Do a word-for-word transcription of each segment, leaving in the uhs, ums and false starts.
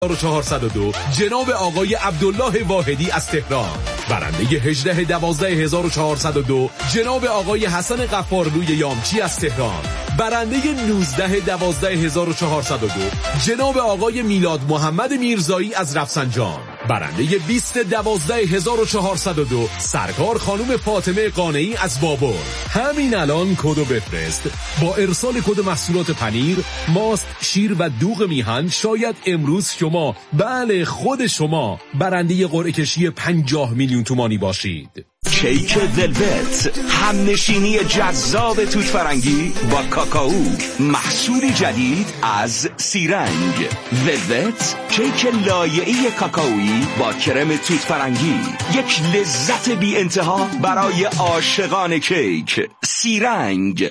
هزار و چهارصد و دو جناب آقای عبدالله واحدی از تهران. برنده هجده دوازده هزار و چهارصد و دو جناب آقای حسن غفارلوی یامچی از تهران. برنده نوزده دوازده هزار و چهارصد و دو جناب آقای میلاد محمد میرزایی از رفسنجان. برنده بیست دوازده هزار و چهارصد و دو سرکار خانم فاطمه قانعی از بابر. همین الان کدو بفرست. با ارسال کد محصولات پنیر، ماست، شیر و دوغ میهن شاید امروز شما، بله خود شما، برنده قرعه کشی پنجاه میلیون تومانی باشید. کیک ولوت، همنشینی جذاب توت فرنگی با کاکائو، محصولی جدید از سیرنگ. ولوت، کیک لایه‌ای کاکائویی با کرم توت فرنگی، یک لذت بی انتها برای عاشقان کیک. سیرنگ.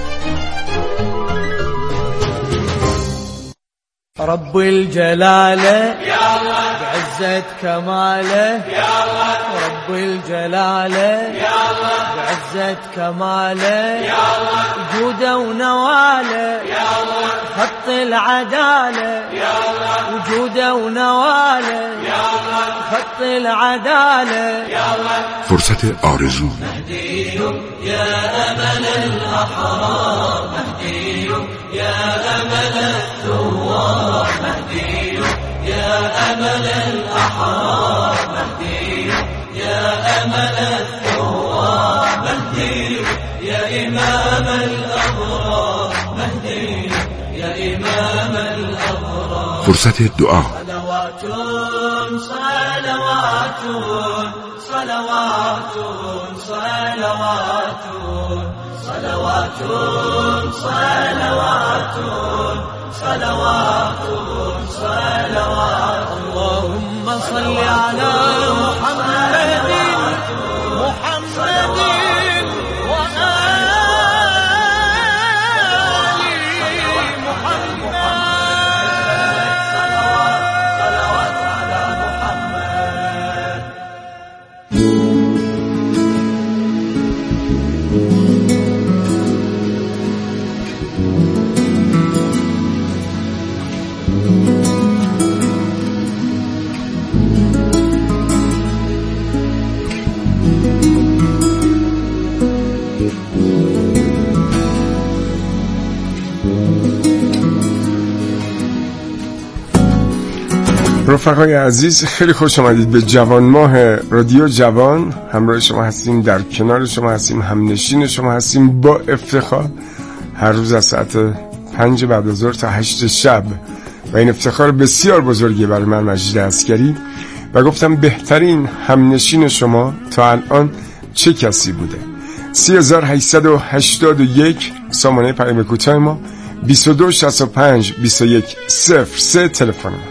رب الجلالة بعزة كماله رب الجلالة بعزة كماله وجوده ونواله خط العدالة وجوده ونواله خط العدالة. فرصت آرزو. مهدي يا أمل الأحرار، مهدي يا أمل الثوار، مهدي يا أمل الأحرار، مهدي يا أمل الثوار، مهدي يا إمام الأبرار، مهدي يا إمام الأبرار. فرصة الدعاء. صلوات صلوات صلوات صلوات صلوات صلوات صلوات صلوات. اللهم صل على محمد محمد رفقای عزیز، خیلی خوش آمدید به جوان ماه رادیو جوان. همراه شما هستیم، در کنار شما هستیم، همنشین شما هستیم با افتخار هر روز از ساعت پنج بعد از ظهر تا هشت شب. و این افتخار بسیار بزرگی برای من، مجید عسکری. و گفتم بهترین همنشین شما تا الان چه کسی بوده؟ سی هزار هشتصد و هشتاد و یک سامانه پیام کوتاه ما، بیست و دو شصت و پنج بیست و یک صفر سه تلفن ما.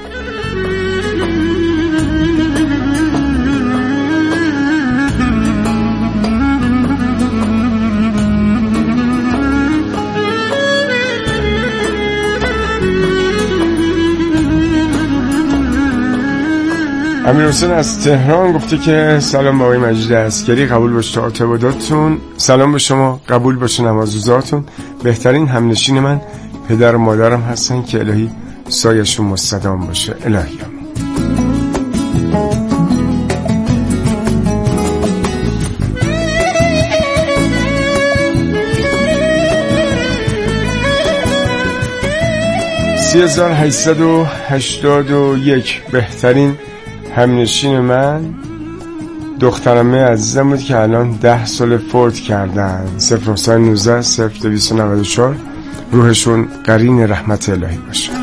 امیر حسین از تهران گفته که سلام با آقای مجید عسکری، قبول باشه اعتقاداتتون. سلام به شما، قبول باشه نمازوزاتون. بهترین همنشین من پدر و مادرم هستن که الهی سایشون مستدام باشه. الهی آمین. سی هزار هشتصد و هشتاد و یک بهترین همنشین من دخترمه عزیزم بود که الان ده سال فوت کردن. صفر نهصد و نوزده صفر دویست و نود و چهار. روحشون قرین رحمت الهی باشه.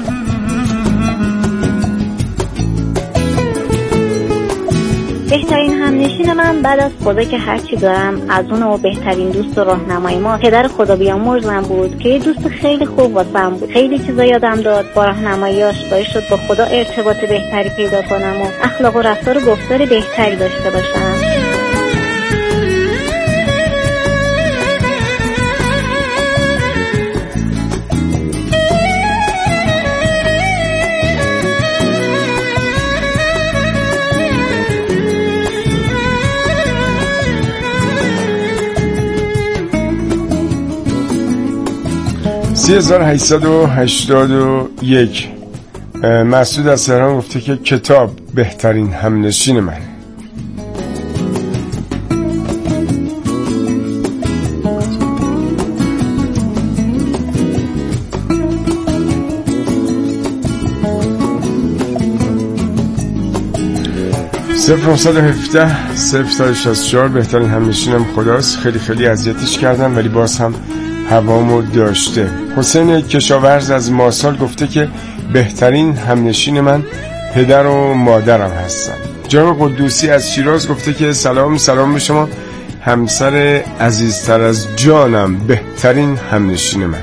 بهترین همنشین من بعد از خدا که هرچی دارم از اون و بهترین دوست و راهنمای ما پدر خدا بیامرزم بود که یه دوست خیلی خوب واسم بود. خیلی چیزا یادم داد، با راهنماییاش باعث شد با خدا ارتباط بهتری پیدا کنم و اخلاق و رفتار و گفتار بهتری داشته باشم. سی هزار هشتصد و هشتاد و یک مسعود از تهران گفته که کتاب بهترین همنشین منه. صفر نهصد و هفده صفر شصت و چهار بهترین همنشینم خداست، خیلی خیلی اذیتش کردم ولی باز هم هوامو داشته. حسین کشاورز از ماسال گفته که بهترین همنشین من پدر و مادرم هستن. جناب قدوسی از شیراز گفته که سلام سلام به شما، همسر عزیزتر از جانم بهترین همنشین من.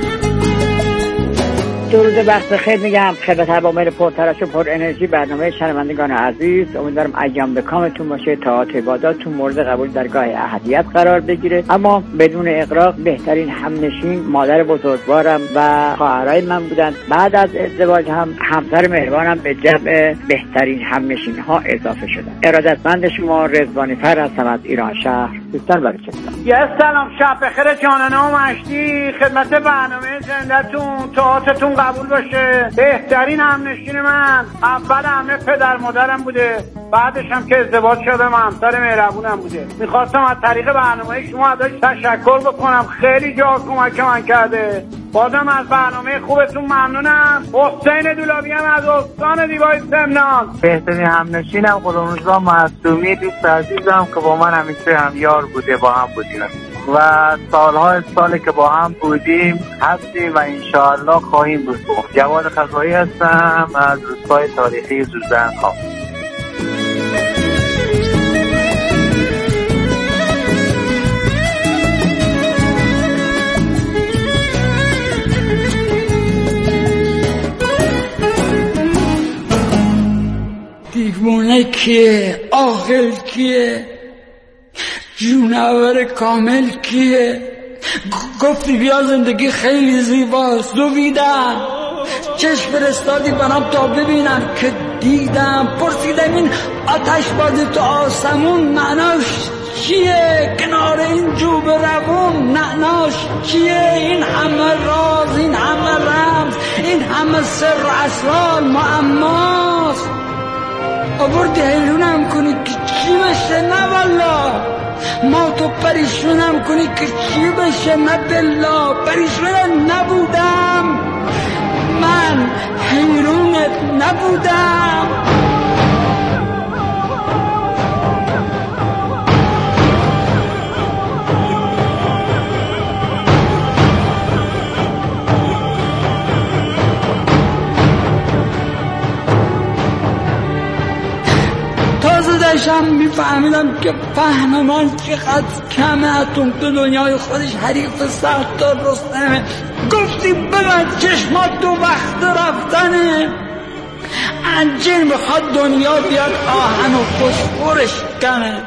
درود وقت بخیر میگم خدمت عوامل پرتراش و پر انرژی برنامه شنوندگان عزیز. امیدوارم ایام به کامتون باشه، طاعات عباداتتون مورد قبول درگاه احدیت قرار بگیره. اما بدون اغراق بهترین همنشین مادر بزرگوارم و خواهرای من بودن. بعد از ازدواج هم همسر مهربانم به جمع بهترین همنشین ها اضافه شدن. ارادتمند شما رضوانی فر هستم از ایران شهر. دوستان بلوچستان. یه سلام شب بخیر جانانه و مشتی خدمت برنامه زندتون، طاعتتون قبول باشه. بهترین همنشین من اول همه پدر مادرم بوده، بعدش هم که ازدواج شدم همسر مهربونم بوده. میخواستم از طریق برنامه شما ازش تشکر بکنم، خیلی جا کمک من کرده. بازم از برنامه خوبتون ممنونم. حسین دولابی هم از استان دیبای سمنان. بهترین همنشینم قلمرزا معصومی، دوست عزیزم که با من همیشه همیار بوده، با هم بودیم و سالها ساله که با هم بودیم هستیم و انشاءالله خواهیم بود. جواد خزایی هستم از روستای تاریخی زوزن خان. دیوونه کیه؟ عاقل کیه؟ جونور کامل کیه؟ گفتی بیا زندگی خیلی زیباست، دویدم چشم فرستادی برام تا ببینم که دیدم. پرسیدم این آتش بازی تو آسمون معناش چیه؟ کنار این جوب روون معناش چیه؟ این همه راز، این همه رمز، این همه سر و اسرار معماست. آوردی حیرونم کنی که چی بشه؟ نه والله. ما تو پریشونم کنی که چی بشه؟ نه بالله. پریشون نبودم من، حیرونت نبودم. داشتم میفهمیدم که فهم من چقدر کمه، اتون تو دنیای خودش حریف سخت و رستمه. گفتی ببند چشمات تو وقت رفتنه، انجیر میخواد دنیا بیاد آهن و فسفرش کنه.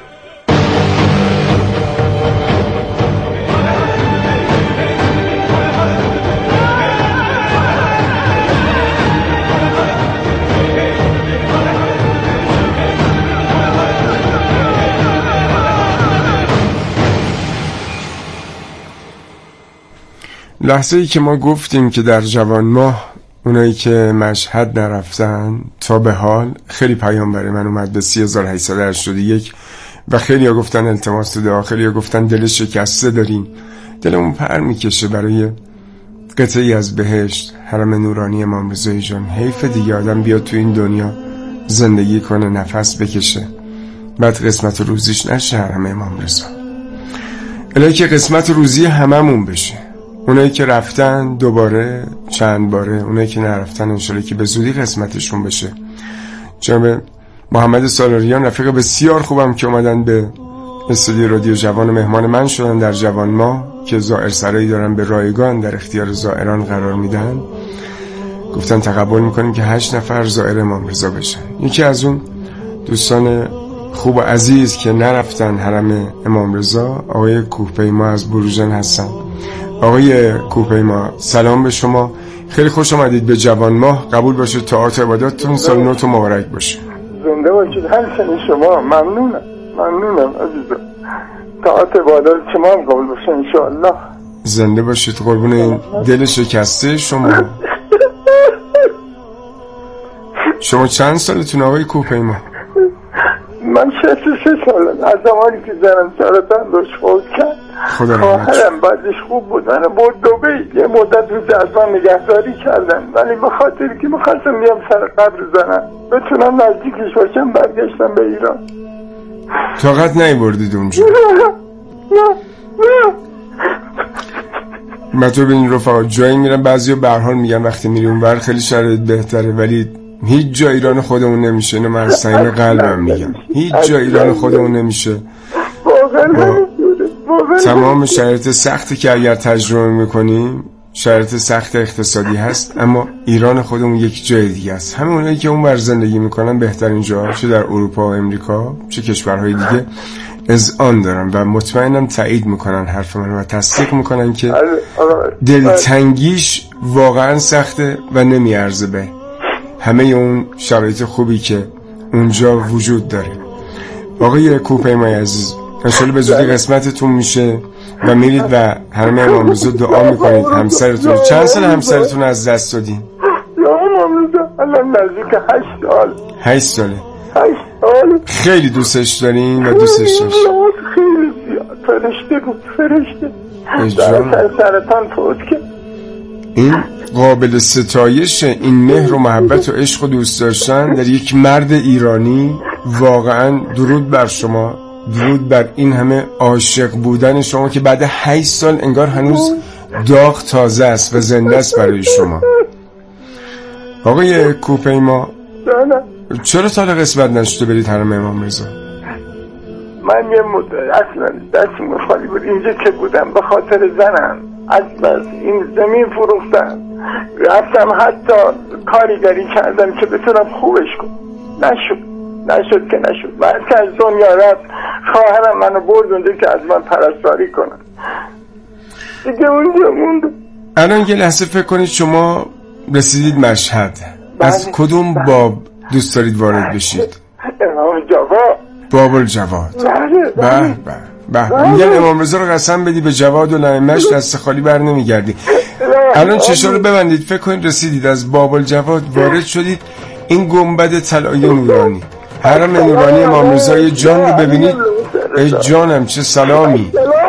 لحظه ای که ما گفتیم که در جوان ماه اونایی که مشهد نرفتن تا به حال، خیلی پیام برای من اومد به سی هزار و هشتصد و هشتاد و یک و خیلی ها گفتن التماس دعا، خیلی ها گفتن دل شکسته داریم، دلمون پر میکشه برای قطعی از بهشت، حرم نورانی امام رضا جان. حیف دیگه آدم بیاد تو این دنیا زندگی کنه، نفس بکشه، بعد قسمت روزیش نشه حرم امام رضا. الهی که قسمت روزی هممون بشه، اونایی که رفتن دوباره چند باره، اونایی که نرفتن انشالله که به زودی قسمتشون بشه. جناب محمد سالاریان رفیق بسیار خوبم که اومدن به استودیو رادیو جوان و مهمان من شدن در جوان ما که زائر سرایی دارن به رایگان در اختیار زائران قرار میدن. گفتن تقبل میکنیم که هشت نفر زائر امام رضا بشن. یکی از اون دوستان خوب و عزیز که نرفتن حرم امام رضا آقای کوهپیما از بروجان هستن. آقای کوهپیما سلام به شما، خیلی خوش آمدید به جوان ماه. قبول باشه طاعات عباداتتون، سال نوتون مبارک باشه. زنده باشید همچنین شما. ممنونم ممنونم عزیزم. طاعات عبادات شما هم قبول باشه انشاءالله. زنده باشید قربون این دل شکسته شما. شما چند سالتون آقای کوهپیما؟ من شصت و سه سالم. از زمانی که زنم سرطان داشت فوت کرد، خواهرم بعدش خوب بود منو برد دبی، یه مدت روز از من نگهداری کردن، ولی به خاطر که میخواستم بیام سر قبر زنم بتونم نزدیکش باشم برگشتم به ایران. طاقت نیاوردید اونجا؟ نه نه نه. من تو ببین رفقا، جایی میرم بعضیا به هر حال میگن وقتی میری اونور خیلی شرایط بهتره، ولی هیچ جا ایران خودمون نمیشه. اینو من از صمیم قلبم میگم، هیچ جا ایران خودمون نمیشه. تمام شرایط سختی که اگر تجربه میکنیم شرایط سخت اقتصادی هست، اما ایران خودمون یک جای دیگه است. همه اونایی که اونور زندگی میکنن بهترین جاها، چه در اروپا و امریکا چه کشورهای دیگه، اذعان دارن و مطمئنم تایید میکنن حرف من و تصدیق میکنن که دلتنگیش واقعا سخته و نمیارزه به همه اون شرایط خوبی که اونجا وجود داره. آقای کوهپیمای عزیز، انشالله به زودی قسمتتون میشه و میرید و همه امام رضا دعا میکنید. همسرتون چند سال همسرتون از دست دادین؟ امام رضا الان نزدیک هشت سال. هشت ساله. هشت سال. خیلی دوستش دارین و دوستش داشت؟ خیلی زیاد. فرشته بود، فرشته. در سرطان فوت کرد. این قابل ستایش، این مهر و محبت و عشق و دوست داشتن در یک مرد ایرانی. واقعا درود بر شما، درود بر این همه عاشق بودن شما که بعد هشت سال انگار هنوز داغ تازه است و زنده است برای شما. آقای کوهپیما، چرا تا حالا قسمت نشده برید حرم امام رضا؟ من یه مدت اصلا دستم خالی بود اینجا که بودم، به خاطر زنم از بس این زمین فروختم، رفتم حتی کاریگری کردم که بتونم خوبش کنم، نشد نشد که نشد. بعد که از دنیا رفت خواهرم منو برد اونجا که از من پرستاری کنم، دیگه اونجا موندم. الان یه لحظه فکر کنید شما رسیدید مشهد، از کدوم باب دوست دارید وارد بشید؟ امام جواد. باب الجواد. بله به به. میگن امام رضا رو قسم بدی به جواد و لائمش دست خالی بر نمیگردی. الان چشا رو ببندید، فکر کنید رسیدید، از باب الجواد وارد شدید. این گنبد طلایی نورانی، حرم نورانی امام رضا جان رو ببینید. ای جانم چه سلامی.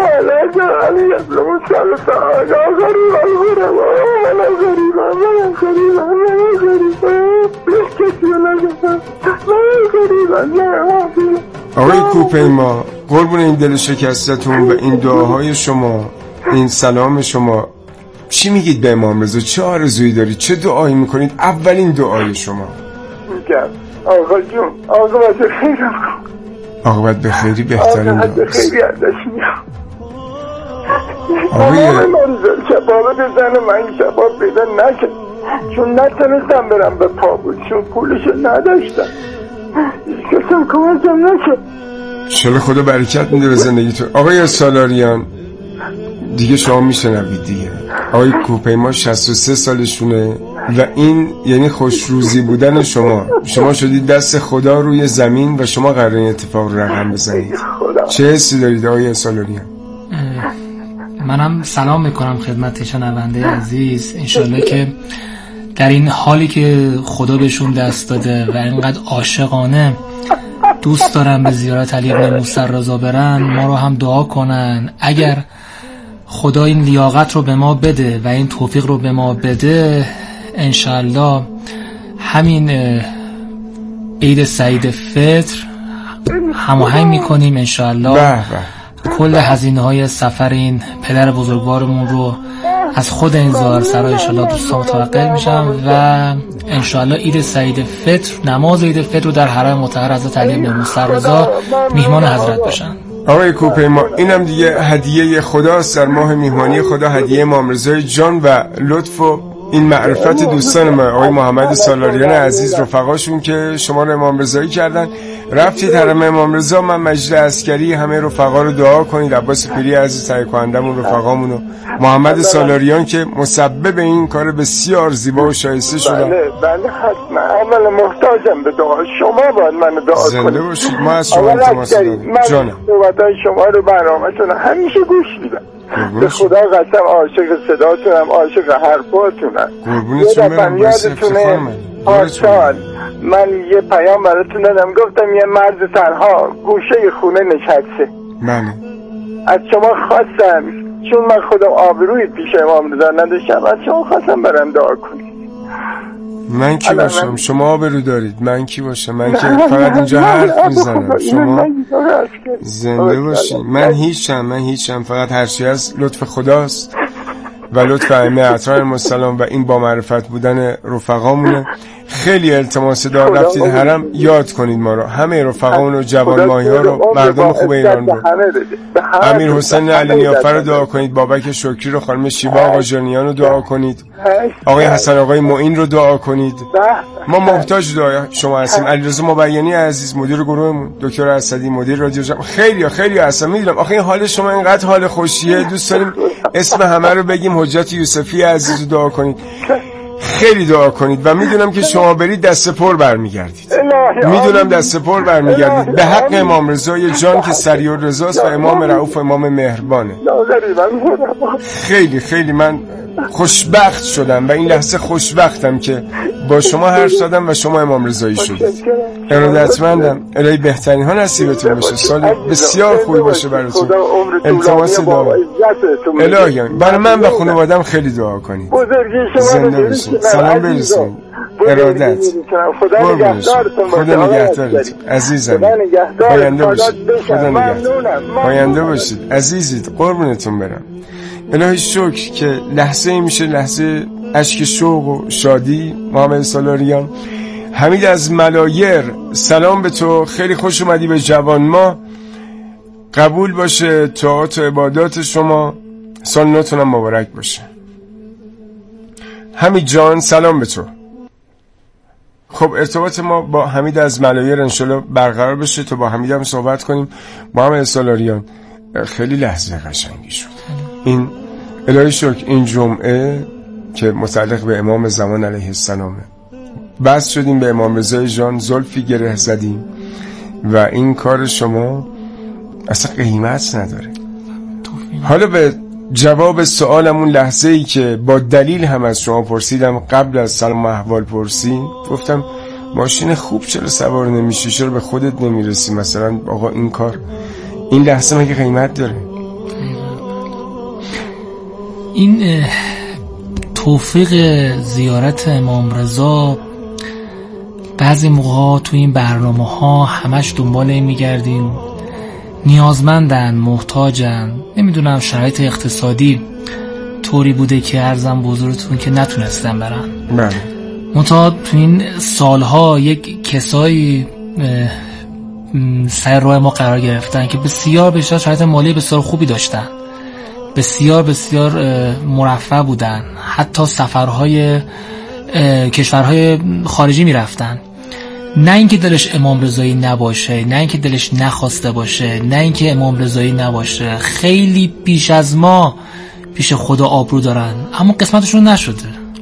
آقای کوهپیما، قربون این دل شکستتون و این دعاهای شما، این سلام شما، چی میگید به امام رضا؟ چه آرزویی دارید؟ چه دعایی میکنید؟ اولین دعای شما. میگم آقا جون، عاقبت خیرم کن. عاقبت به خیری بهترین دعاست. عاقبت به خیری ازش میام. آقای شبابه بزنه، من شباب پیدا نکرد چون نتونستم برم به پا بود، چون پولشو نداشتم، کسم کمکم نکرد. شله خدا برکت میده به زندگیتون. آقای سالاریان دیگه شما میشنوید دیگه، آقای کوهپیما شصت و سه سالشونه و این یعنی خوشروزی بودن شما. شما شدید دست خدا روی زمین و شما قراره این اتفاق رو رقم بزنید. چه حسی دارید آقای سالاریان؟ منم سلام میکنم خدمت شنونده عزیز. انشالله که در این حالی که خدا بهشون دست داده و اینقدر عاشقانه دوست دارن به زیارت علی ابن موسی رضا برن، ما رو هم دعا کنن. اگر خدا این لیاقت رو به ما بده و این توفیق رو به ما بده، انشالله همین عید سعید فطر هماهنگ میکنیم انشالله کل هزینه های سفر این پدر بزرگوارمون رو از خود این ظاهر سرای انشالله دوستان متوقع میشم و انشالله عید سعید فطر، نماز عید فطر رو در حرم مطهر حضرت علی بن موسی رضا میهمان حضرت بشن. آقای کوهپیما، اینم دیگه هدیه خداست در ماه میهمانی خدا، هدیه امام رضا جان و لطف و این معرفت دوستان ما آقای محمد سالاریان عزیز، رفقاشون که شما رو امام رضایی کردن. رفتید حرم امام رضا، من مجید عسکری، همه رفقا رو دعا کنید، عباس پیری عزیز تهیه کنندمون، رفقامون و محمد سالاریان که مسبب این کار بسیار زیبا و شایسته شدن. بله بله حتما، اول محتاجم به دعا شما، باید من دعا کنید. زنده باشید، ما از شما التماس داریم. جانم، صحبت‌های شما رو برنامه‌تون همیشه گوش میدم. به خدا قسم عاشق صداتونم، عاشق حرفاتونم. قربونتون برم، باعث افتخار من. پارسال من یه پیام براتون دادم، گفتم یه مرد تنها گوشه خونه نشسته. بله. از شما خواستم، چون من خودم آبروی پیش امام رضا نداشتم، از شما خواستم برام دعا کنید. من کی باشم؟ من... شما آبرو دارید، من کی باشم؟ من که فقط اینجا حرف میزنم، شما زنده باشید. من هیچم، من هیچم، فقط هرچی از لطف خداست و لطف ائمه اطهار السلام و این با معرفت بودن رفقامونه. خیلی التماس دار رفتید حرم یاد کنید ما رو، همه رفقامون و جوان ماهی ها رو، مردم خوب ایران رو، امیر حسین علی نیافر رو دعا کنید، بابک شکری رو، خانم شیبا آقا جانیان رو دعا کنید، آقای حسن آقای معین رو دعا کنید. ما محتاج دعای شما هستیم. علیرضا مبینی عزیز مدیر گروهمون، دکتر اسدی مدیر رادیو جوان، خیلی خیلی هستم. میدونم آخه این حال شما اینقدر حال خوشیه، دوست داریم اسم همه رو بگیم. حجت یوسفی عزیز رو دعا کنید، خیلی دعا کنید و میدونم که شما برید دست پر برمیگردید، میدونم دست پر برمیگردید به حق امام رضای جان که سریع الرضاست و امام رؤوف و امام مهربانه. خیلی خیلی من خوشبخت شدم و این لحظه خوشبختم که با شما حرف زدم و شما امام رضایی شدید. ارادتمندم. الهی بهترین ها نصیبتون بشه، سال بسیار خوبی باشه براتون. التماس دعا الهی برای من و خانواده‌ام خیلی دعا کنید. زنده باشید، سلام برسونید. ارادت. خدا نگهدارتون عزیزم. پاینده باشید. خدا نگهدار. پاینده باشید عزیزید. قربونتون برم. الهی شکر که لحظه ای میشه لحظه اشک شوق و شادی. محمد سالاریان. حمید از ملایر، سلام به تو، خیلی خوش اومدی به جوان ما. قبول باشه طاعات و عبادات شما، سال نوتونم مبارک باشه. حمید جان سلام به تو. خب ارتباط ما با حمید از ملایر انشالله برقرار بشه تا با حمید هم صحبت کنیم. محمد سالاریان خیلی لحظه قشنگی شد. این الهی شکر این جمعه که متعلق به امام زمان علیه السلامه، بس شدیم به امام رضای جان، زلفی گره زدیم و این کار شما اصلا قیمت نداره. حالا به جواب سوالمون، لحظه ای که با دلیل هم از شما پرسیدم، قبل از سلام احوال پرسی گفتم ماشین خوب چرا سوار نمیشی، چرا به خودت نمیرسی مثلا؟ آقا این کار این لحظه مگه قیمت داره؟ این توفیق زیارت امام رضا بعضی موقع تو این برنامه ها همش دنبال این میگردیم، نیازمندن، محتاجن، نمیدونم شرایط اقتصادی طوری بوده که عرضم بزرگتون که نتونستن برن. بله. منتها تو این سالها یک کسایی سر راه ما قرار گرفتن که بسیار بسیار شرایط مالی بسیار خوبی داشتن، بسیار بسیار مرفه بودن، حتی سفرهای کشورهای خارجی می رفتن. نه اینکه دلش امام رضایی نباشه، نه اینکه دلش نخواسته باشه، نه اینکه امام رضایی نباشه، خیلی بیش از ما پیش خدا آبرو دارن، اما قسمتشون نشده،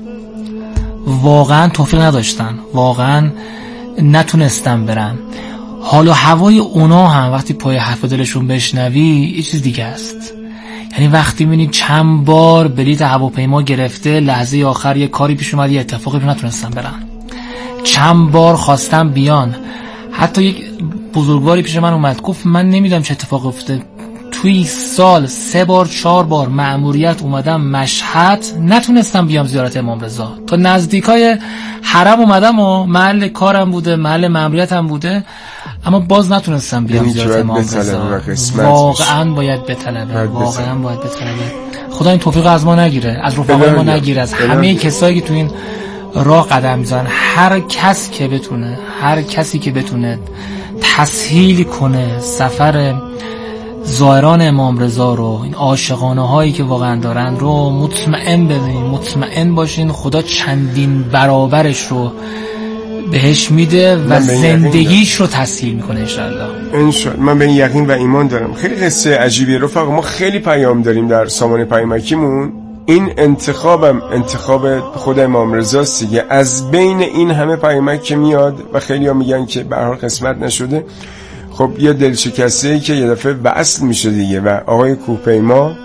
واقعا توفیق نداشتن، واقعا نتونستن برن. حال و هوای اونا هم وقتی پای حرف دلشون بشنوی یه چیز دیگه است. یعنی وقتی می‌بینی چند بار بلیط هواپیما گرفته، لحظه آخر یه کاری پیش اومد، یه اتفاقی پیش نتونستن برن، چند بار خواستم بیان. حتی یک بزرگواری پیش من اومد گفت من نمیدونم چه اتفاق افتاده، توی سال سه بار چهار بار مأموریت اومدم مشهد، نتونستم بیام زیارت امام رضا، تا نزدیکای حرم اومدم و محل کارم بوده، محل مأموریتم بوده، اما باز نتونستم بیام زیارت امام رضا. واقعا باید بطلبه، واقعا باید بطلبه. خدا این توفیق از ما نگیره، از رفقای ما نگیره، از همه کسایی که تو این راه قدم میزنن. هر کس که بتونه، هر کسی که بتونه تسهیل کنه سفر زائران امام رضا رو، این عاشقانه هایی که واقعا دارن رو، مطمئن ببینید، مطمئن باشین خدا چندین برابرش رو بهش میده و زندگیش رو تسهیل میکنه انشالله. انشالله. من به این یقین و ایمان دارم. خیلی قصه عجیبیه رفقا، ما خیلی پیام داریم در سامان پیامکیمون. این انتخابم انتخاب خود امام رضاست دیگه. از بین این همه پیامک که میاد و خیلی ها میگن که به هر حال قسمت نشده، خب یه دلشکسته‌ای که یه دفعه وصل میشه دیگه. و آقای کوهپیما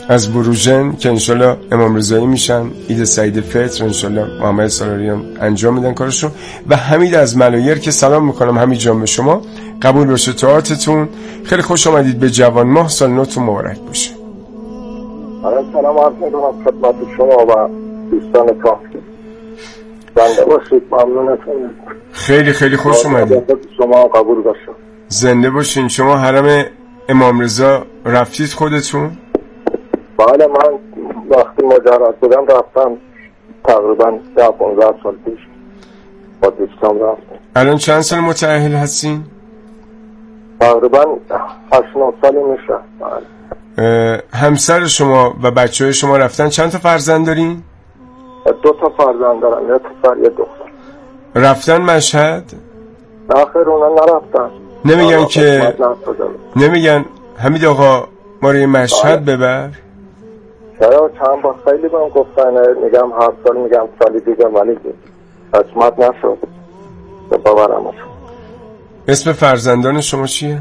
از بروژن که انشالله امام رضایی میشن، عید سعید فطر انشالله محمد سالاریان انجام میدن کارشون، و حمید از ملایر که سلام میکنم حمید جان به شما، قبول باشه طاعتتون. خیلی خوش آمدید به جوان ماه، سال نوتون مبارک باشه. سلام عرض میکنم خدمت شما و دوستان کافی. زنده باشید، ممنونتون. خیلی خیلی خوش اومدید. شما قبول باشه. زنده باشین. شما حرم امام رضا رفتید خودتون؟ بله، من وقتی مجرد بودم رفتم، تقریبا ده پانزده سال پیش با دوستان رفتم. الان چند سال متأهل هستین؟ تقریبا هشت نه سالی میشه. بله. همسر شما و بچه های شما رفتن؟ چند تا فرزند دارین؟ دو تا فرزند دارم، یه پسر یه دختر. رفتن مشهد؟ آخر اونا نرفتن. نمیگن که نمیگن حمید آقا ما رو یه مشهد ببر؟ چرا چند بار خیلی بهم گفتن، میگم هر سال میگم سالی دیگه، ولی قسمت نشد ببرمش. اسم فرزندان شما چیه؟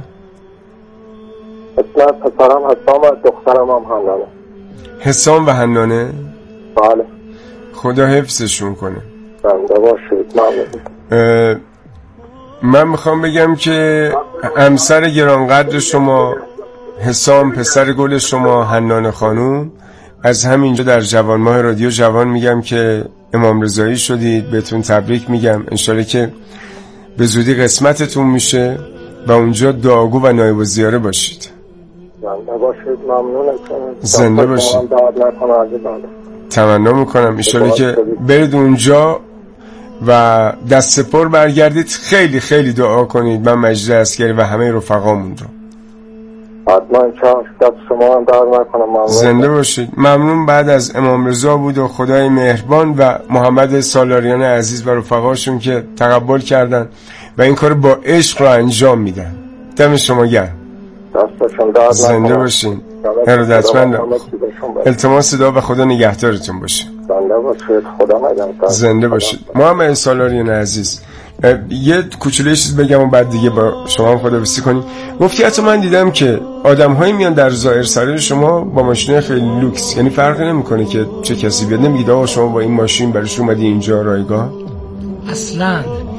اسم پسرم حسام و دخترم هم حنانه. حسام و حنانه؟ بله. خدا حفظشون کنه. زنده باشید. ممنون. من میخوام بگم که همسر گرانقدر شما حسام، پسر گل شما حنانه خانوم، از همینجا در جوان ماه رادیو جوان میگم که امام رضایی شدید، بهتون تبریک میگم. انشالله که به زودی قسمتتون میشه و اونجا دعاگو و نایب الزیاره باشید. زنده باشید. ممنونتون. زنده باشید. تمنا میکنم انشالله که برید اونجا و دست پر برگردید. خیلی خیلی دعا کنید، من مجید عسکری و همه رفقامون رو. حتما دست شما هم در نکنم. ممنون. زنده باشید. ممنون. بعد از امام رضا بود و خدای مهربان و محمد سالاریان عزیز و رفقاشون که تقبل کردن و این کار با عشق رو انجام میدن. دم شما گرم. دستشون در نکنم. زنده باشین. ارادتمندم. التماس دعا و خدا نگهدارتون باشه. زنده باشید. خدا نگهدار. زنده باشید. محمد سالاریان عزیز، یه کوچولوی چیز بگم و بعد دیگه با شما هم خداحافظی کنیم. گفتی حتی من دیدم که آدم‌هایی میان در زائر سرای شما با ماشین خیلی لوکس، یعنی فرقی نمیکنه که چه کسی بیاد، نمیگید آقا شما با این ماشین برش اومدی اینجا رایگاه؟ اصلا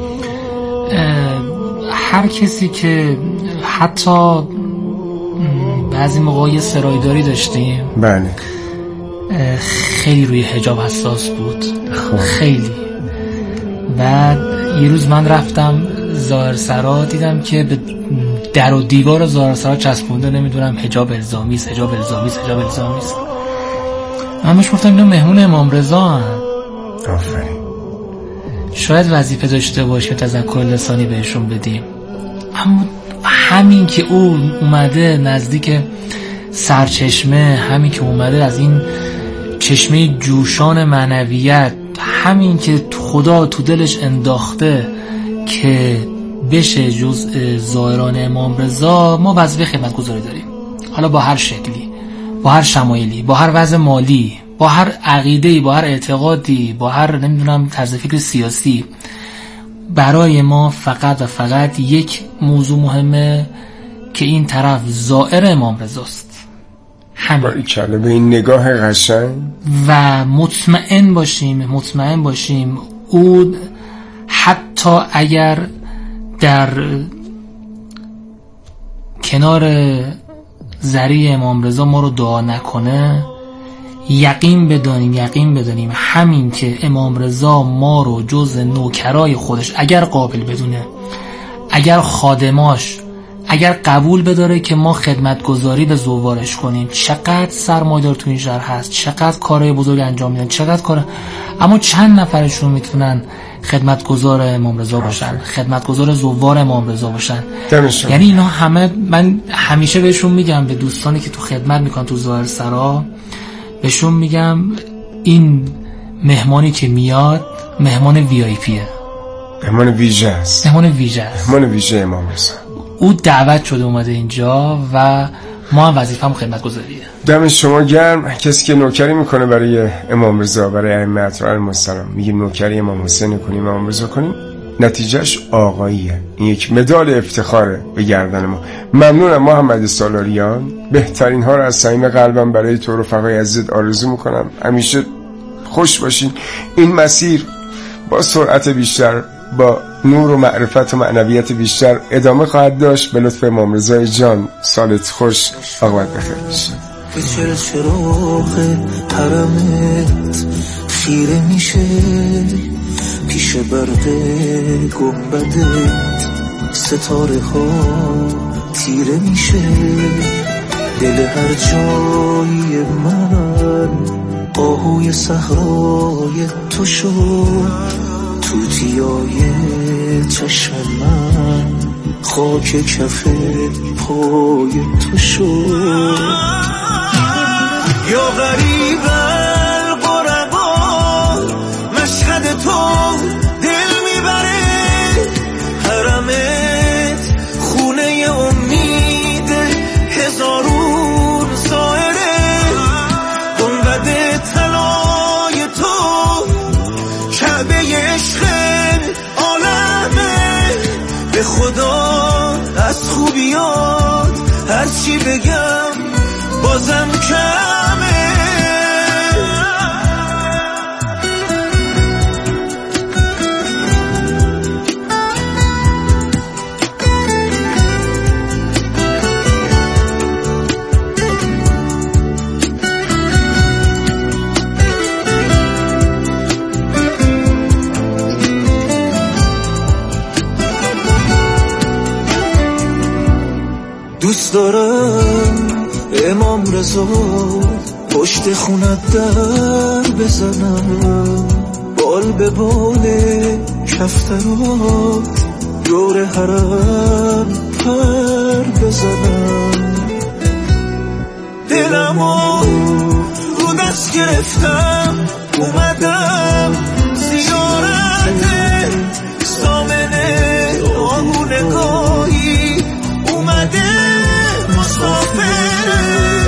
هر کسی که حتی بعضی موقع یه سرایداری داشتیم، بله، خیلی روی حجاب حساس بود. خب. خیلی. بعد یه روز من رفتم ظاهرسرا، دیدم که به در و دیوار ظاهرسرا چسبونده، نمیدونم حجاب الزامی است، حجاب الزامی است، حجاب الزامی است. من بهش گفتم اینا مهمون امام رضا ان. آفرین. شاید وظیفه داشته باشه تذکر لسانی بهشون بدیم. اما همین که او اومده نزدیک سرچشمه، همین که اومده از این چشمه جوشان معنویت، همین که خدا تو دلش انداخته که بشه جزء زائران امام رضا، ما وظیفه خدمتگزاری داریم. حالا با هر شکلی، با هر شمایلی، با هر وضع مالی، با هر عقیده‌ای، با هر اعتقادی، با هر نمیدونم طرز فکر سیاسی. برای ما فقط و فقط یک موضوع مهمه که این طرف زائر امام رضاست. همین کله به این نگاه قشنگ و مطمئن باشیم مطمئن باشیم او حتی اگر در کنار ذریع امام رضا ما رو دعا نکنه، یقین بدانیم یقین بدانیم همین که امام رضا ما رو جز نوکرای خودش اگر قابل بدونه، اگر خادماش اگر قبول بداره که ما خدمتگزاری به زوارش کنیم، چقدر سرمایه‌دار تو این شهر هست، چقدر کارهای بزرگ انجام میدن، چقدر کار، اما چند نفرشون میتونن خدمتگزار امام رضا باشن، خدمتگزار زوار امام رضا باشن. دمشون. یعنی اینا همه، من همیشه بهشون میگم، به دوستانی که تو خدمت میکنن تو ظاهر سرا، بهشون میگم این مهمانی که میاد مهمان وی آی پیه، مهمان ویژه است، مهمان ویژه است، مهمان ویژه امام رضا. او دعوت شده اومده اینجا و ما هم وظیفه‌مون خدمتگزاریه. دم شما گرم. کسی که نوکری میکنه برای امام رضا، برای ائمه اطهار علیهم السلام، میگیم نوکری امام حسین کنیم، امام رضا کنیم، نتیجهش آقاییه. این یک مدال افتخاره به گردن ما. ممنونم محمد سالاریان. بهترین ها رو از صمیم قلبم برای تو رفقای عزیز آرزو میکنم. همیشه خوش باشین. این مسیر با سرعت بیشتر، با نور و معرفت و معنویت بیشتر ادامه خواهد داشت. به لطف امام رضای جان. سالت خوش، عاقبت بخیر باشه. به چل چراغ حرمت خیره میشه، پیش برق گنبدت ستاره ها تیره میشه. دل هر جای من آهوی صحرای تو شد، توتیای چشم من خاک کف پای تو شد. یا غریب الغربا مشهد تو دل میبره، حرمت خونه امید هزارون زائره. گنبد طلای تو کعبه عشق عالمه. به خدا از خوبیات هرچی بگم بازم کمه. دوست دارم امام رضا پشت خونت در بزنم، بال به بال کفترات دور حرم پر بزنم. دلمو رو دست گرفتم اومدم زیارت سامنه آهو نگاهی اومده مسافره.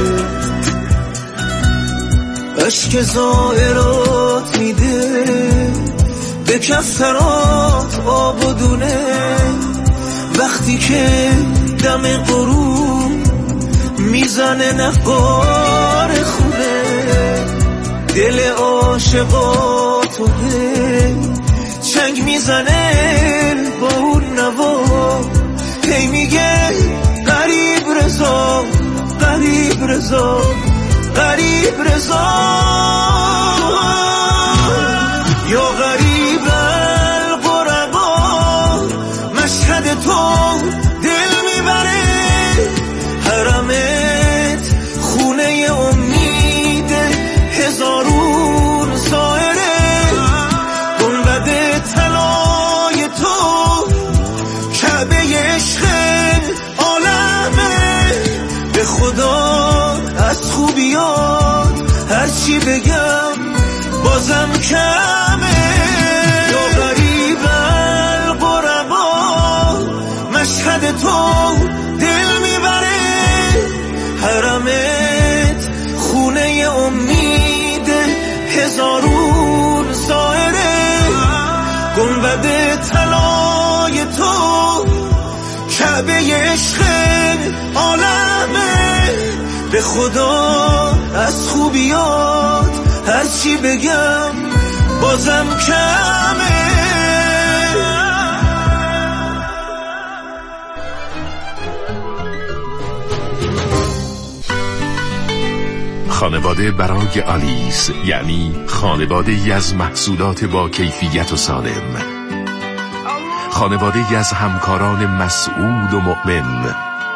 عشق زائرات میده به کفترات آب و دونه، وقتی که دم غروب میزنه نقار خونه. دل عاشقاتو چنگ میزنه با اون نوا، هی میگه غریب رضا غریب رضا غریب رضا. یا غریب الغربا مشهد تو دل میبره، حرمت خونه امید هزارون زائره. گنبد طلای تو کعبه عشق عالمه. به خدا از خوبیات هرچی بگم بازم کمه. یا غریب الغربا مشهد تو دل میبره، حرمت خونه امید هزارون زائره. گنبد طلای تو کعبه عشق عالمه. به خدا از خوبیات هرچی بگم بازم کمه. خانواده براگ آلیس، یعنی خانواده ای از محصولات با کیفیت و سالم، خانواده ای از همکاران مسعود و مؤمن،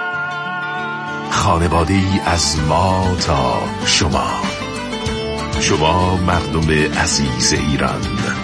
خانواده ای از ما تا شما، شما مردم عزیز ایران.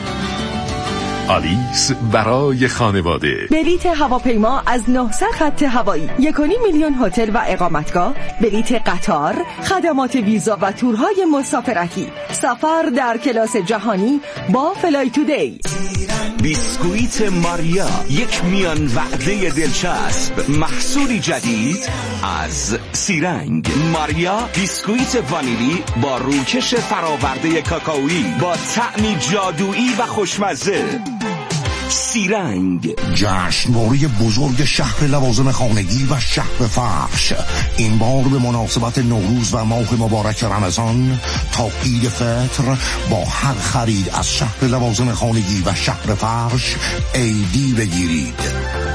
آلیس برای خانواده. بلیت هواپیما از نهصد خط هوایی، یک و نیم میلیون هتل و اقامتگاه، بلیت قطار، خدمات ویزا و تورهای مسافرتی، سفر در کلاس جهانی با فلای تودی. بیسکویت ماریا، یک میان وعده دلچسب، محصولی جدید از سیرنگ. ماریا بیسکویت وانیلی با روکش فراورده کاکائویی با طعمی جادویی و خوشمزه. سیرنگ، جشنواره بزرگ شهر لوازم خانگی و شهر فرش، این بار به مناسبت نوروز و ماه مبارک رمضان تا عید فطر با هر خرید از شهر لوازم خانگی و شهر فرش ایدی بگیرید.